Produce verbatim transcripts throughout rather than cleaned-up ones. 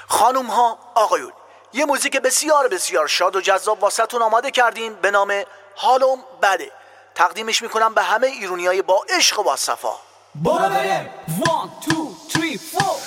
خانوم ها، آقایون، یه موزیک بسیار بسیار شاد و جذاب واسهتون آماده کردیم به نام حالم بده. تقدیمش میکنم به همه ایرونیای با عشق و با صفا. برو بریم وان تو تری فور.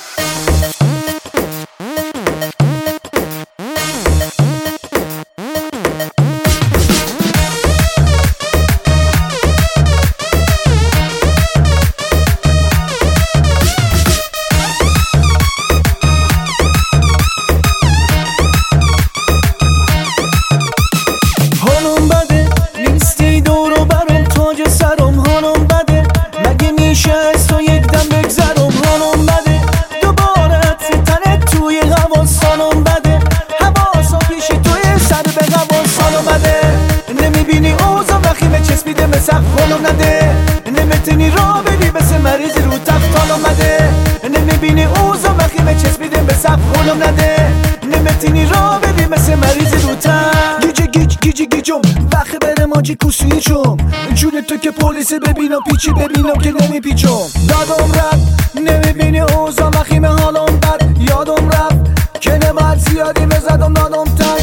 حالم نده نمیتونی را بری بس مریض رو تخت حالم نده نمیبینی اوزا وقیمه چسبیده به سب حالم نده نمیتونی را بری بس مریض رو تخت گیجه گیج گیجه گیجم وقتی بره ماجی کوسوی چوم جون تو که پولیس ببینم پیچی ببینم که نمیپیچم دادم رفت نمیبینی اوزا وقیمه حالم بد یادم رفت که نباید زیادی بزدم دادم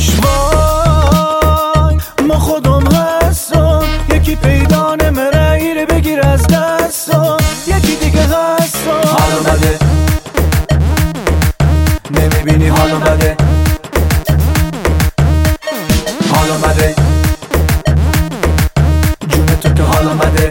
تشوای ما خودم هستم یکی پیدا نمره ایره بگیر از دستم یکی دیگه هستم حالم بده نمیبینی حالم بده حالم بده جون تو که حالم بده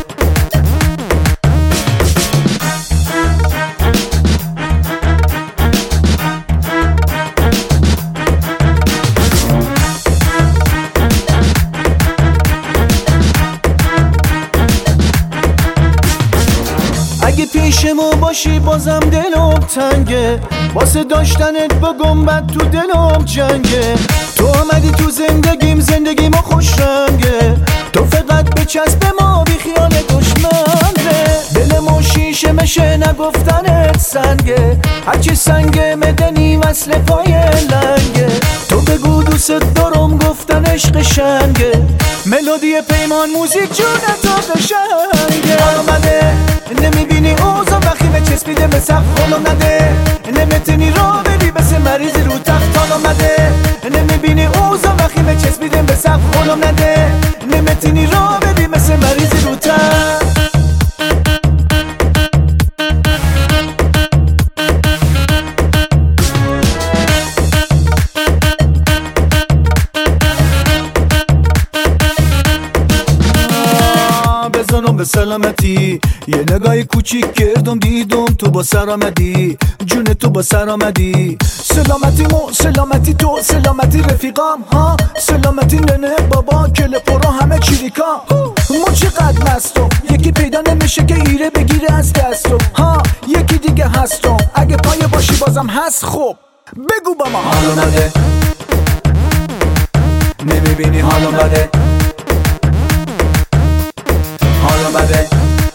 اگه پیشمو باشی بازم دلم تنگه واسه داشتنت با گنبد تو دلم جنگه تو آمدی تو زندگیم زندگی ما خوش رنگه تو فقط بچسب به ما بی خیال دشمنه دلمو شیشه مشه نگفتنت سنگه هرچی سنگه مدنی وصل پای لنگه تو بگو دوست دارم گفتن عشق شنگه ملودی پیمان موزیک جونتو قشنگه آمده نمیبینی اوزا وقیمه چسبیده به سقف حالم نده نمیتونی را بری بس مریض رو تخت حالم نده نمیبینی اوزا وقیمه چسبیده به سقف حالم نده نمیتونی را بری بس مریض رو تخت بزنم به سلامتی یه نگاه کوچیک کردم دیدم تو با سر آمدی جون تو با سر آمدی سلامتی مو سلامتی تو سلامتی رفیقام ها سلامتی ننه بابا کل پرا همه چیریکا ما چقدر مستم یکی پیدا نمیشه که ایره بگیره از دستم ها یکی دیگه هستم اگه پای باشی بازم هست خب بگو با ما حالم بده نمیبینی حالم بده حالم بده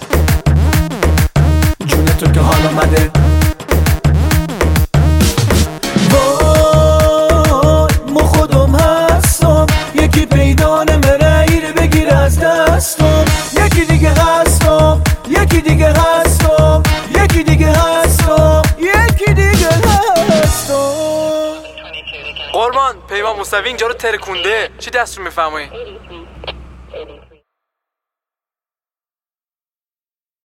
جون تو که حالم بده وای ما خودم هستم یکی پیدا نمره ایره بگیر از دستم یکی دیگه هستم یکی دیگه هستم یکی دیگه هستم یکی دیگه هستم قربان پیمان موسوی اینجا رو ترکونده چی دست رو میفرمایی؟